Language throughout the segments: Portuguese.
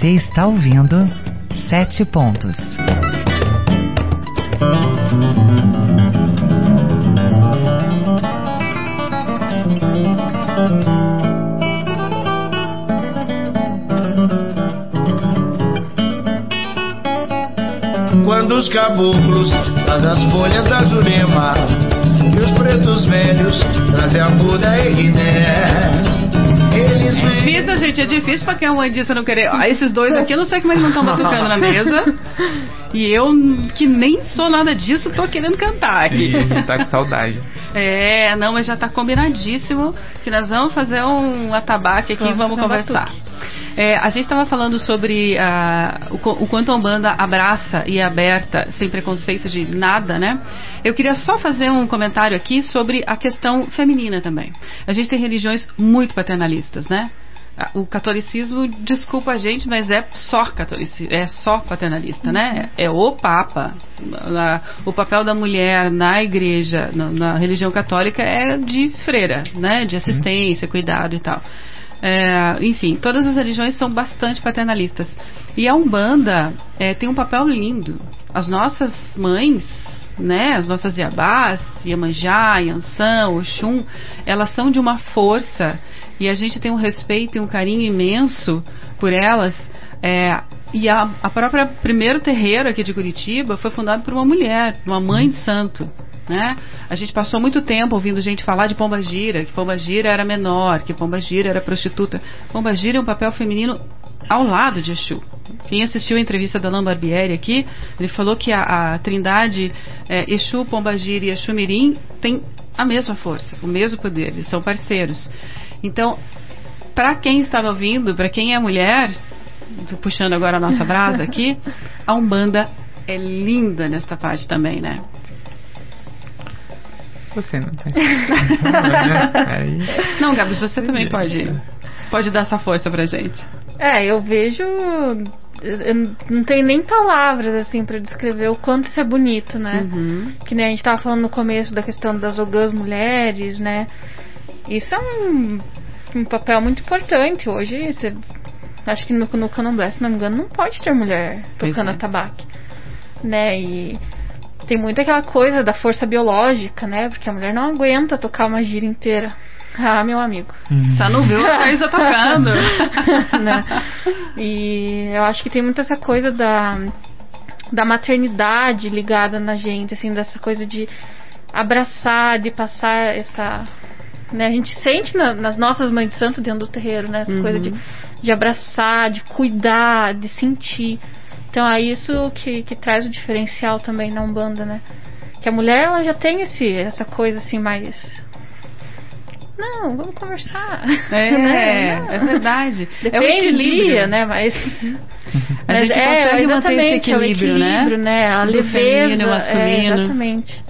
Você está ouvindo 7 Pontos. Quando os caboclos trazem as folhas da Jurema e os pretos velhos trazem a muda e guiné. Eles É difícil, gente, é difícil pra quem é mãe disso não querer. Esses dois aqui, eu não sei como é que não estão batucando na mesa. E eu, que nem sou nada disso, tô querendo cantar aqui. Sim, a gente tá com saudade. Não, mas já tá combinadíssimo que nós vamos fazer um atabaque aqui e vamos conversar. A gente estava falando sobre o quanto a Umbanda abraça e é aberta, sem preconceito de nada, né? Eu queria só fazer um comentário aqui sobre a questão feminina também. A gente tem religiões muito paternalistas, né? O catolicismo, desculpa a gente, mas é só paternalista, né? É o Papa. O papel da mulher na igreja, na religião católica é de freira, né? De assistência, cuidado e tal. Enfim, todas as religiões são bastante paternalistas. E a Umbanda tem um papel lindo. As nossas mães, né, as nossas Iabás, Iemanjá, Iansã, Oxum, elas são de uma força e a gente tem um respeito e um carinho imenso por elas. E a própria primeiro terreiro aqui de Curitiba foi fundado por uma mulher, uma mãe de santo, né? A gente passou muito tempo ouvindo gente falar de Pombagira, que Pombagira era menor, que Pombagira era prostituta. Pombagira é um papel feminino ao lado de Exu. Quem assistiu a entrevista da Alain Barbieri aqui, ele falou que a trindade Exu, Pombagira e Exu Mirim tem a mesma força, o mesmo poder, eles são parceiros. Então, para quem estava ouvindo, para quem é mulher, puxando agora a nossa brasa aqui, a Umbanda é linda nesta parte também, né? Você não tem. Não, Gabs, você também pode dar essa força pra gente. Eu vejo... Eu não tenho nem palavras assim pra descrever o quanto isso é bonito, né? Que nem a gente tava falando no começo da questão das ogãs mulheres, né? Isso é um papel muito importante. Hoje, acho que no candomblé, se não me engano, não pode ter mulher tocando atabaque, né? E tem muito aquela coisa da força biológica, né? Porque a mulher não aguenta tocar uma gira inteira. Meu amigo. Só não viu a coisa tocando. Né? E eu acho que tem muito essa coisa da maternidade ligada na gente, assim, dessa coisa de abraçar, de passar essa... Né? A gente sente nas nossas mães de santo dentro do terreiro, né? Essa coisa de abraçar, de cuidar, de sentir. Então é isso que traz o diferencial também na Umbanda, né? Que a mulher, ela já tem essa coisa assim mais... Não, vamos conversar. É verdade. Depende do dia, né? Mas a gente consegue manter esse equilíbrio, né? A do leveza, feminino e masculino. Exatamente.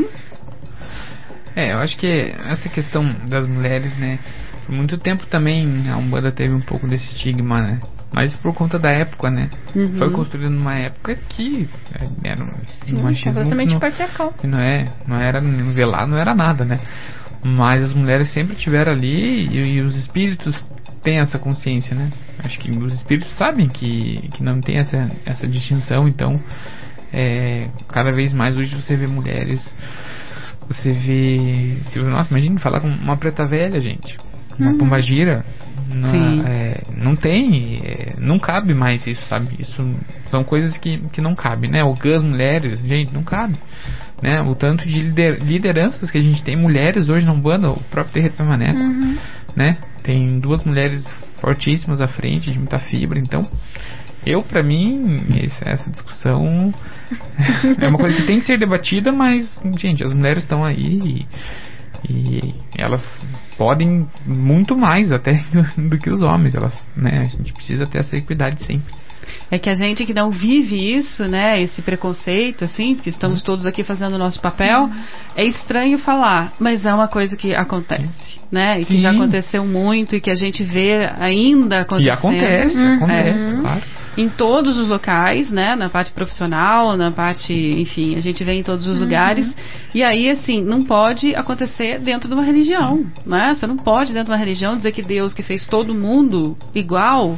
Eu acho que essa questão das mulheres, né? Por muito tempo também a Umbanda teve um pouco desse estigma, né? Mas por conta da época, né? Foi construído numa época que era um machismo completamente patriarcal. Não era velar, não era nada, né? Mas as mulheres sempre estiveram ali e os espíritos têm essa consciência, né? Acho que os espíritos sabem que não tem essa distinção, então cada vez mais hoje você vê mulheres, você vê... Nossa, imagina falar com uma preta velha, gente. Uma pombagira. Não tem, não cabe mais isso, sabe? Isso são coisas que não cabem, né? Ogãs, mulheres, gente, não cabe, né? O tanto de lideranças que a gente tem, mulheres hoje na Umbanda, o próprio Terreiro da Maneca, né? Tem 2 mulheres fortíssimas à frente, de muita fibra, então pra mim, essa discussão é uma coisa que tem que ser debatida, mas, gente, as mulheres estão aí e elas podem muito mais até do que os homens, né? A gente precisa ter essa equidade sempre. É que a gente que não vive isso, né, esse preconceito, assim, porque estamos todos aqui fazendo o nosso papel, é estranho falar, mas é uma coisa que acontece, né, e que já aconteceu muito e que a gente vê ainda acontecendo. E acontece, claro. Em todos os locais, né, na parte profissional, na parte, enfim, a gente vê em todos os lugares, e aí, assim, não pode acontecer dentro de uma religião, né, você não pode dentro de uma religião dizer que Deus que fez todo mundo igual,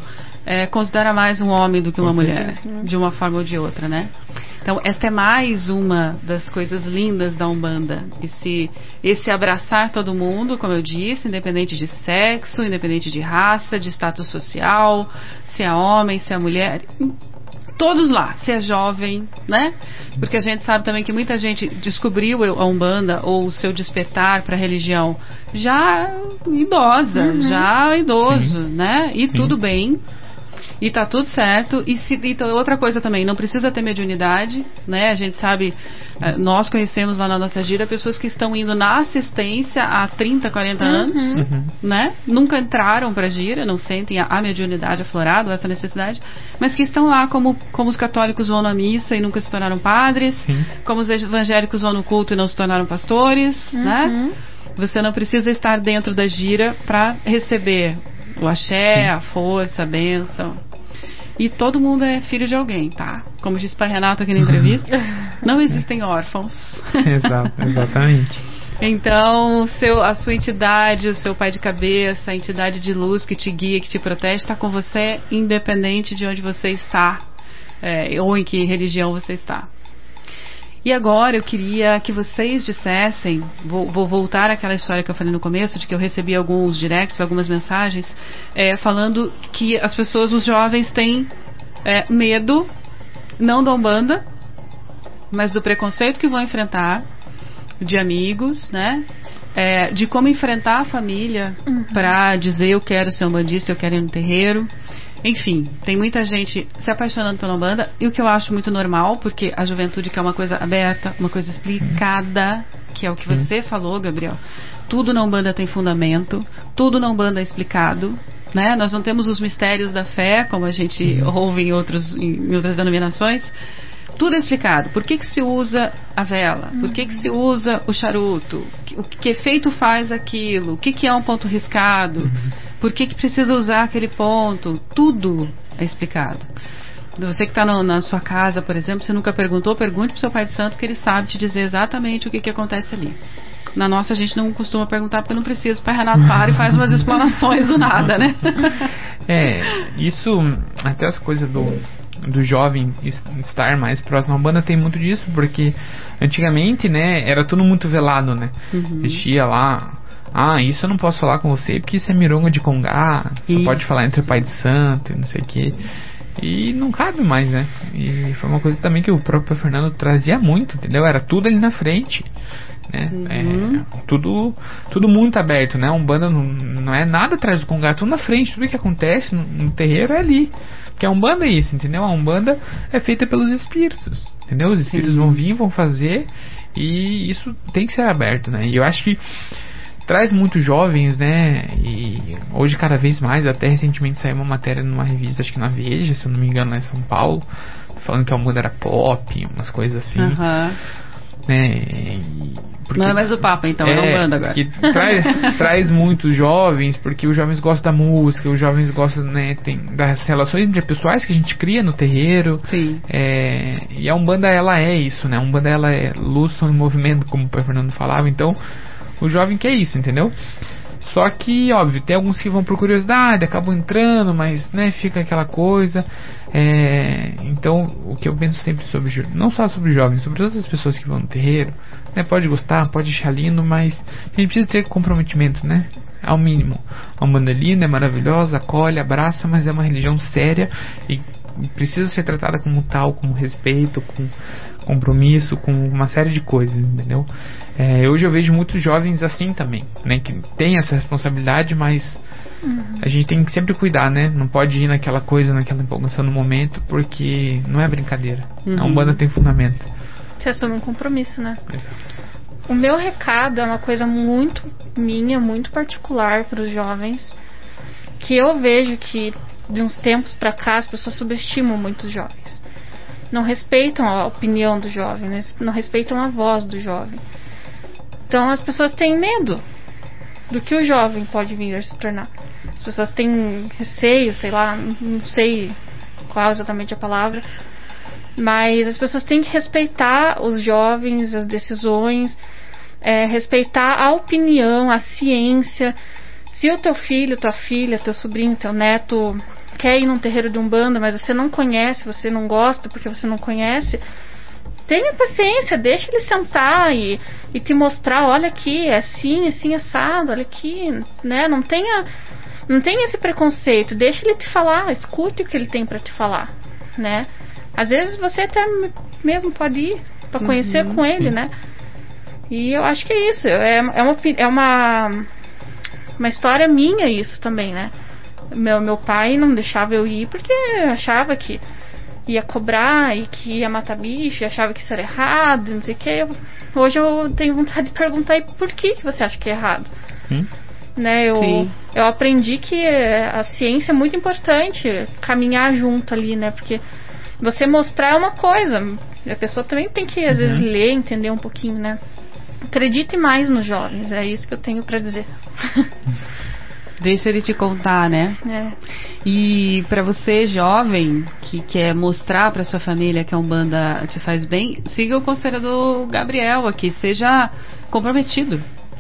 considera mais um homem do que uma mulher, de uma forma ou de outra, né? Então, esta é mais uma das coisas lindas da Umbanda. Esse abraçar todo mundo, como eu disse, independente de sexo, independente de raça, de status social, se é homem, se é mulher, todos lá, se é jovem, né? Porque a gente sabe também que muita gente descobriu a Umbanda ou o seu despertar para a religião já idosa, já idoso, né? E tudo bem. E tá tudo certo. Então, outra coisa também, não precisa ter mediunidade, né? A gente sabe, nós conhecemos lá na nossa gira pessoas que estão indo na assistência há 30, 40 anos, né? Nunca entraram pra gira, não sentem a mediunidade aflorada, essa necessidade, mas que estão lá como os católicos vão na missa e nunca se tornaram padres, como os evangélicos vão no culto e não se tornaram pastores, né? Você não precisa estar dentro da gira para receber o axé, a força, a bênção. E todo mundo é filho de alguém, tá? Como disse para Renato aqui na entrevista, não existem órfãos. Exatamente. Então, a sua entidade, o seu pai de cabeça, a entidade de luz que te guia, que te protege, está com você, independente de onde você está, ou em que religião você está. E agora eu queria que vocês dissessem, vou voltar àquela história que eu falei no começo, de que eu recebi alguns directs, algumas mensagens, falando que as pessoas, os jovens, têm medo, não da Umbanda, mas do preconceito que vão enfrentar, de amigos, né? De como enfrentar a família para dizer eu quero ser umbandista, eu quero ir no terreiro. Enfim, tem muita gente se apaixonando pela Umbanda, e o que eu acho muito normal, porque a juventude quer uma coisa aberta, uma coisa explicada, que é o que você falou, Gabriel. Tudo na Umbanda tem fundamento, tudo na Umbanda é explicado, né? Nós não temos os mistérios da fé, como a gente ouve em outras denominações. Tudo é explicado. Por que se usa a vela? Por que se usa o charuto? Que efeito faz aquilo? O que é um ponto riscado? Por que precisa usar aquele ponto? Tudo é explicado. Você que está na sua casa, por exemplo, você nunca perguntou, pergunte para o seu pai de santo, que ele sabe te dizer exatamente o que acontece ali. Na nossa a gente não costuma perguntar, porque não precisa. O pai Renato para e faz umas explanações do nada, né? Isso, até as coisas do jovem estar mais próximo à Umbanda tem muito disso, porque antigamente, né, era tudo muito velado, né? Existia lá, isso eu não posso falar com você porque isso é mironga de congá, não pode falar entre pai de santo e não sei o que, e não cabe mais, né? E foi uma coisa também que o próprio Fernando trazia muito, entendeu? Era tudo ali na frente, né? Tudo muito aberto, né? A Umbanda não é nada atrás do congá, tudo na frente, tudo que acontece no terreiro é ali. Porque a Umbanda é isso, entendeu? A Umbanda é feita pelos espíritos, entendeu? Os espíritos vão vir, vão fazer, e isso tem que ser aberto, né? E eu acho que traz muitos jovens, né? E hoje cada vez mais, até recentemente saiu uma matéria numa revista, acho que na Veja, se eu não me engano, lá em São Paulo, falando que a Umbanda era pop, umas coisas assim. Porque, não é mais o Papa, então, é a Umbanda agora. Que traz muitos jovens, porque os jovens gostam da música, os jovens gostam, né, das relações interpessoais que a gente cria no terreiro. Sim. E a Umbanda, ela é isso, né? A Umbanda, ela é luz, som e movimento, como o pai Fernando falava. Então, o jovem quer isso, entendeu? Só que, óbvio, tem alguns que vão por curiosidade, acabam entrando, mas, né, fica aquela coisa. Então, o que eu penso sempre sobre, não só sobre jovens, sobre todas as pessoas que vão no terreiro, né, pode gostar, pode achar lindo, mas a gente precisa ter comprometimento, né? Ao mínimo. A Umbanda é linda, é maravilhosa, acolhe, abraça, mas é uma religião séria e precisa ser tratada como tal, com respeito, com compromisso, com uma série de coisas, entendeu? Hoje eu vejo muitos jovens assim também, né, que tem essa responsabilidade, mas a gente tem que sempre cuidar, né? Não pode ir naquela coisa, naquela empolgação no momento, porque não é brincadeira. A Umbanda tem fundamento. Você assume um compromisso, né? O meu recado é uma coisa muito minha, muito particular para os jovens, que eu vejo que de uns tempos para cá as pessoas subestimam muito os jovens. Não respeitam a opinião do jovem, né? Não respeitam a voz do jovem. Então as pessoas têm medo do que o jovem pode vir a se tornar. As pessoas têm receio, sei lá, não sei qual exatamente a palavra, mas as pessoas têm que respeitar os jovens, as decisões, respeitar a opinião, a ciência. Se o teu filho, tua filha, teu sobrinho, teu neto quer ir num terreiro de Umbanda, mas você não conhece, você não gosta porque você não conhece, tenha paciência, deixa ele sentar e te mostrar, olha aqui, é assim, assim, assado, olha aqui, né? Não tenha esse preconceito, deixa ele te falar, escute o que ele tem para te falar, né? Às vezes você até mesmo pode ir para conhecer com ele, né? E eu acho que é isso, é uma história minha isso também, né? Meu pai não deixava eu ir porque achava que ia cobrar e que ia matar bicho, e achava que isso era errado, não sei o que. Hoje eu tenho vontade de perguntar, e por que você acha que é errado? Né, eu aprendi que a ciência é muito importante, caminhar junto ali, né? Porque você mostrar é uma coisa, a pessoa também tem que às vezes ler, entender um pouquinho, né? Acredite mais nos jovens, é isso que eu tenho pra dizer. Deixa ele te contar, né? E para você, jovem, que quer mostrar para sua família que a Umbanda te faz bem, siga o conselho do Gabriel aqui, seja comprometido.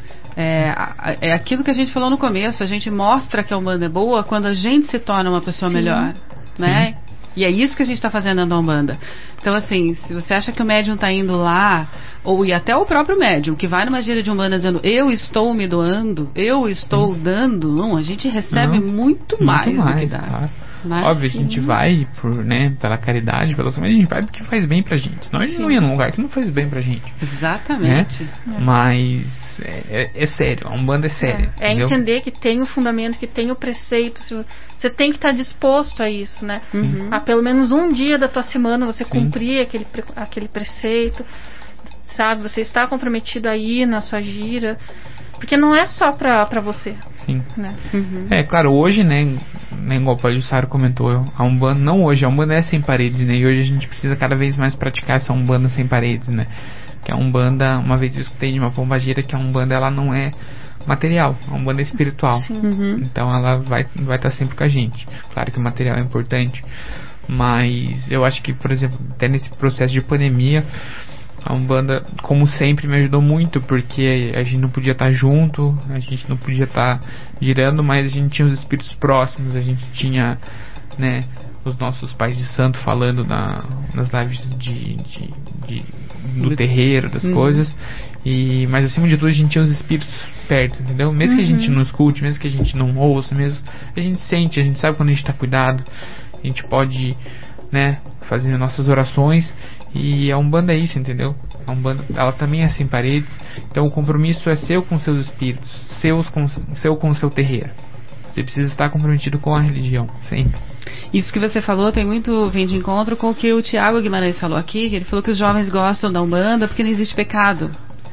É aquilo que a gente falou no começo, a gente mostra que a Umbanda é boa quando a gente se torna uma pessoa melhor, né? E é isso que a gente está fazendo na Umbanda. Então, assim, se você acha que o médium está indo lá, ou e até o próprio médium, que vai numa gira de Umbanda dizendo, eu estou me doando, eu estou dando, não, a gente recebe muito mais do que dá. Claro. Mas, óbvio, a gente vai pela caridade, mas a gente vai porque faz bem pra gente. Senão a gente não ia num lugar que não faz bem pra gente. Exatamente. Né? Mas é sério, a Umbanda é séria. Entender que tem o fundamento, que tem o preceito. Você tem que estar disposto a isso, né? A pelo menos um dia da tua semana você cumprir aquele preceito, sabe? Você está comprometido aí na sua gira. Porque não é só pra você. Sim. Né? Claro, hoje, né, igual o Pai Jussaro comentou, a Umbanda, não hoje, a Umbanda é sem paredes, né, e hoje a gente precisa cada vez mais praticar essa Umbanda sem paredes, né, que a Umbanda, uma vez eu escutei de uma pombagira que a Umbanda, ela não é material, a Umbanda é espiritual, então ela vai estar sempre com a gente. Claro que o material é importante, mas eu acho que, por exemplo, até nesse processo de pandemia, a Umbanda, como sempre, me ajudou muito, porque a gente não podia estar junto, a gente não podia estar girando, mas a gente tinha os espíritos próximos, a gente tinha, né, os nossos pais de santo falando nas lives do terreiro, das coisas, mas acima de tudo a gente tinha os espíritos perto, entendeu? Mesmo que a gente não escute, mesmo que a gente não ouça, mesmo a gente sente, a gente sabe quando a gente está cuidado, a gente pode, né, fazer nossas orações. E a Umbanda é isso, entendeu? A Umbanda, ela também é sem paredes. Então o compromisso é seu com seus espíritos, seu com o seu terreiro. Você precisa estar comprometido com a religião, sempre. Isso que você falou vem de encontro com o que o Tiago Guimarães falou aqui, que ele falou que os jovens gostam da Umbanda porque não existe pecado.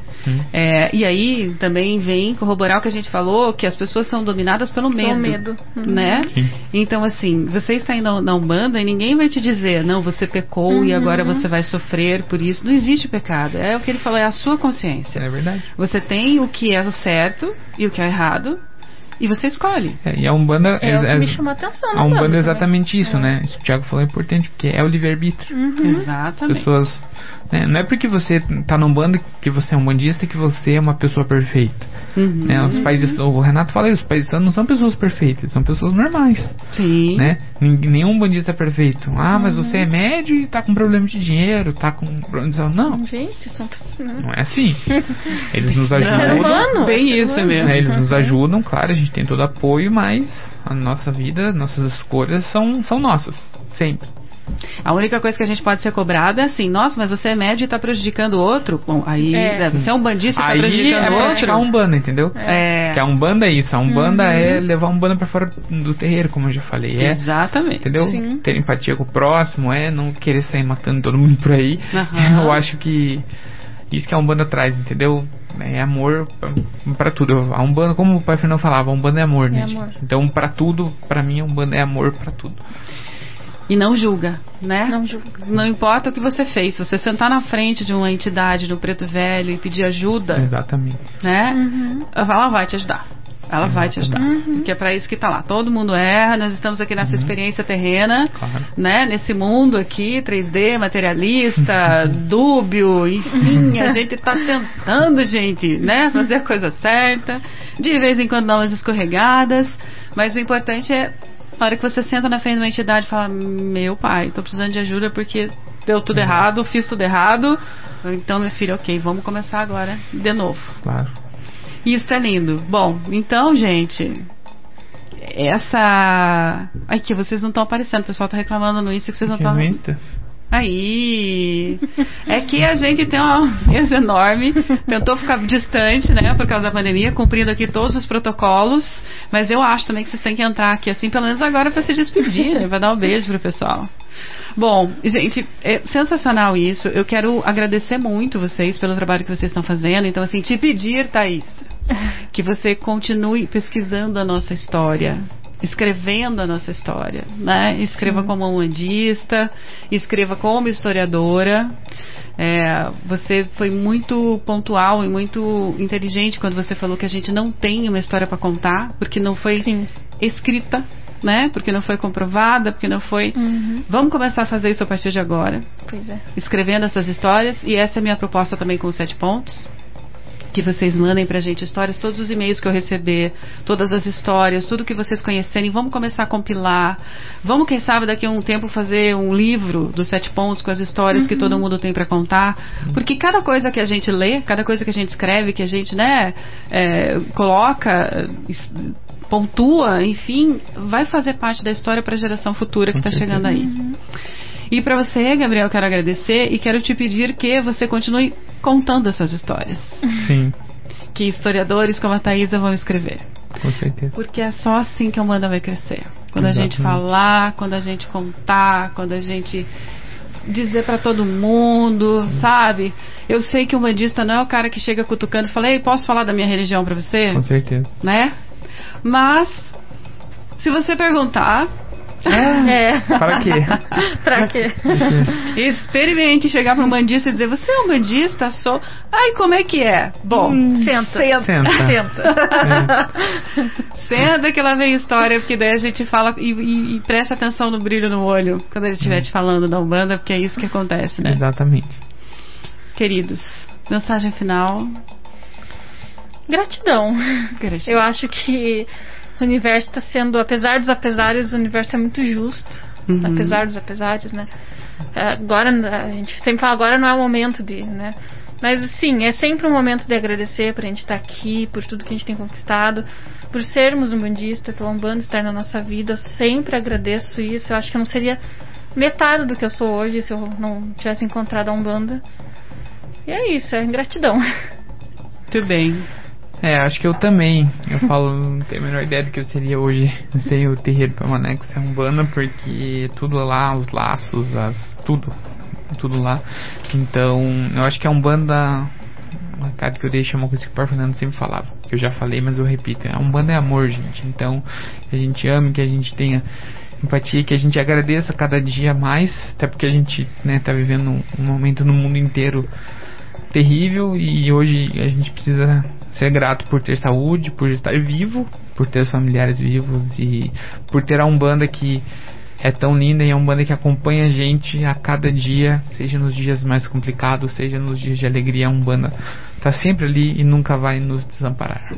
E aí também vem corroborar o que a gente falou, que as pessoas são dominadas pelo medo. Né? Então, assim, você está indo na Umbanda e ninguém vai te dizer, não, você pecou e agora você vai sofrer por isso. Não existe pecado. É o que ele falou, é a sua consciência. É verdade. Você tem o que é o certo e o que é o errado. E você escolhe. E a Umbanda o que me chamou a atenção. A Umbanda é exatamente isso, né? Isso que o Thiago falou é importante, porque é o livre-arbítrio. Exatamente. Pessoas, né? Não é porque você tá na Umbanda que você é um bandista que você é uma pessoa perfeita. Né? Os pais o Renato fala isso, os pais não são pessoas perfeitas, são pessoas normais. Sim. Né? Nenhum bandista é perfeito. Mas você é médio e tá com problema de dinheiro, tá com problema de... Não. Gente, não é assim. Eles nos ajudam. Bem isso mesmo. Né? Eles nos ajudam, claro, a gente tem todo apoio, mas a nossa vida, nossas escolhas são nossas, sempre. A única coisa que a gente pode ser cobrado é assim, nossa, mas você é médio e está prejudicando o outro. Bom, aí você é um bandista e está prejudicando o outro. A Umbanda, entendeu? Que a Umbanda é isso. A Umbanda é levar a Umbanda para fora do terreiro, como eu já falei. Exatamente. Entendeu? Sim. Ter empatia com o próximo, não querer sair matando todo mundo por aí. Eu acho que isso que a Umbanda traz, entendeu? É amor pra tudo. A Umbanda, como o Pai Fernando falava, a Umbanda é amor, né? Amor. Então, pra tudo, pra mim, a Umbanda é amor pra tudo. E não julga, né? Não julga. Não importa o que você fez. Se você sentar na frente de uma entidade no Preto Velho e pedir ajuda, exatamente, né? Ela vai te ajudar. Ela vai te ajudar. Porque é pra isso que tá lá. Todo mundo erra, nós estamos aqui nessa experiência terrena, né? Nesse mundo aqui, 3D, materialista, dúbio, enfim, a gente tá tentando, gente, né? Fazer a coisa certa. De vez em quando dar umas escorregadas. Mas o importante é A hora que você senta na frente de uma entidade e fala, meu pai, tô precisando de ajuda porque deu tudo errado, fiz tudo errado. Então, meu filho, ok, vamos começar agora de novo. Claro. Isso é lindo. Bom, então, gente, essa... Aqui, vocês não estão aparecendo, o pessoal tá reclamando no Insta que vocês não estão... Aí, é que a gente tem uma mesa enorme, tentou ficar distante, né, por causa da pandemia, cumprindo aqui todos os protocolos, mas eu acho também que vocês têm que entrar aqui assim, pelo menos agora para se despedir, né, vai dar um beijo pro pessoal. Bom, gente, é sensacional isso, eu quero agradecer muito vocês pelo trabalho que vocês estão fazendo, então assim, te pedir, Thaís, que você continue pesquisando a nossa história, escrevendo a nossa história, né? Escreva como umbandista, escreva como historiadora. Você foi muito pontual e muito inteligente quando você falou que a gente não tem uma história para contar, porque não foi escrita, né? Porque não foi comprovada, porque não foi... Vamos começar a fazer isso a partir de agora. Pois é. Escrevendo essas histórias, e essa é a minha proposta também com os 7 pontos. Que vocês mandem pra gente histórias, todos os e-mails que eu receber, todas as histórias, tudo que vocês conhecerem, vamos começar a compilar, vamos, quem sabe, daqui a um tempo fazer um livro dos 7 pontos com as histórias que todo mundo tem pra contar, porque cada coisa que a gente lê, cada coisa que a gente escreve, que a gente, né, coloca, pontua, enfim, vai fazer parte da história pra geração futura que tá chegando aí. E para você, Gabriel, quero agradecer e quero te pedir que você continue contando essas histórias. Sim. Que historiadores como a Thaisa vão escrever. Com certeza. Porque é só assim que a Umbanda vai crescer. Quando a gente falar, quando a gente contar, quando a gente dizer para todo mundo, sabe? Eu sei que o umbandista não é o cara que chega cutucando e fala, ei, posso falar da minha religião para você? Com certeza. Né? Mas, se você perguntar... Para quê? Pra quê? Experimente chegar para um bandista e dizer, você é um bandista? Sou. Ai, como é que é? Bom, Senta. Senta que lá vem história, porque daí a gente fala e presta atenção no brilho no olho quando ele estiver te falando da Umbanda, porque é isso que acontece, né? Exatamente. Queridos, mensagem final. Gratidão. Eu acho que o universo está sendo, apesar dos apesares, o universo é muito justo. Apesar dos apesares, né? Agora, a gente sempre fala, agora não é o momento de, né? Mas, sim, é sempre um momento de agradecer por a gente estar aqui, por tudo que a gente tem conquistado, por sermos umbandistas, pela Umbanda estar na nossa vida. Eu sempre agradeço isso. Eu acho que eu não seria metade do que eu sou hoje se eu não tivesse encontrado a Umbanda. E é isso, é gratidão. Muito bem. Acho que eu também. Eu falo, não tenho a menor ideia do que eu seria hoje sem o terreiro Permanex, sem a Umbanda, porque tudo lá, os laços, tudo lá. Então, eu acho que a Umbanda, o recado que eu deixo é uma coisa que o Pai Fernando sempre falava, que eu já falei, mas eu repito, a Umbanda é amor, gente. Então, que a gente ame, que a gente tenha empatia, que a gente agradeça cada dia mais, até porque a gente, né, tá vivendo um momento no mundo inteiro terrível, e hoje a gente precisa ser grato por ter saúde, por estar vivo, por ter os familiares vivos e por ter a Umbanda que é tão linda, e a Umbanda que acompanha a gente a cada dia, seja nos dias mais complicados, seja nos dias de alegria. A Umbanda tá sempre ali e nunca vai nos desamparar.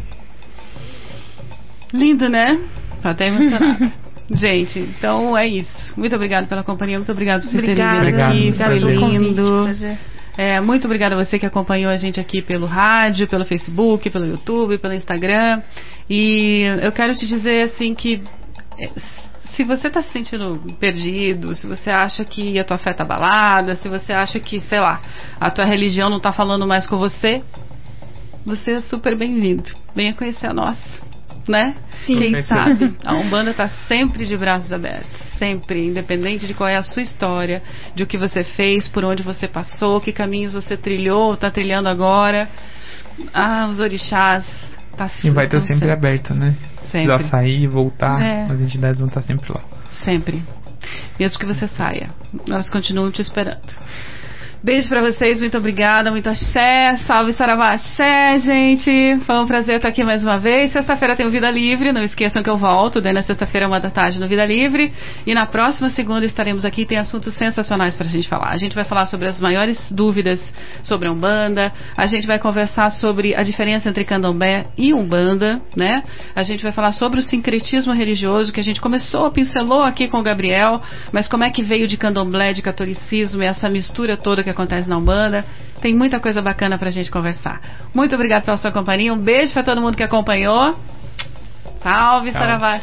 Lindo, né? Tô até emocionada. Gente, então é isso. Muito obrigada pela companhia, muito obrigada por vocês terem vindo aqui. Foi lindo. Muito obrigada a você que acompanhou a gente aqui pelo rádio, pelo Facebook, pelo YouTube, pelo Instagram. E eu quero te dizer assim que se você está se sentindo perdido, se você acha que a tua fé está abalada, se você acha que, sei lá, a tua religião não está falando mais com você, você é super bem-vindo. Venha conhecer a nossa. Né? Sim. Quem sabe? A Umbanda está sempre de braços abertos, sempre, independente de qual é a sua história, de o que você fez, por onde você passou, que caminhos você trilhou, está trilhando agora. Os orixás e vai estar sempre aberto, né? Se precisar sair e voltar, as entidades vão estar sempre lá. Sempre. Mesmo que você saia, elas continuam te esperando. Beijo pra vocês, muito obrigada, muito axé, salve Saravá, axé, gente. Foi um prazer estar aqui mais uma vez. Sexta-feira tem o Vida Livre, não esqueçam que eu volto, daí na sexta-feira, 1h no Vida Livre. E na próxima segunda estaremos aqui, tem assuntos sensacionais pra gente falar. A gente vai falar sobre as maiores dúvidas sobre a Umbanda, a gente vai conversar sobre a diferença entre Candomblé e Umbanda, né? A gente vai falar sobre o sincretismo religioso, que a gente pincelou aqui com o Gabriel, mas como é que veio de Candomblé, de catolicismo e essa mistura toda que acontece na Umbanda. Tem muita coisa bacana pra gente conversar. Muito obrigada pela sua companhia. Um beijo pra todo mundo que acompanhou. Salve, Saravá.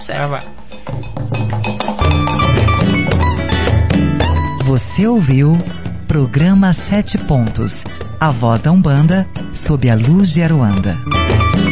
Você ouviu programa 7 Pontos. A voz da Umbanda sob a luz de Aruanda.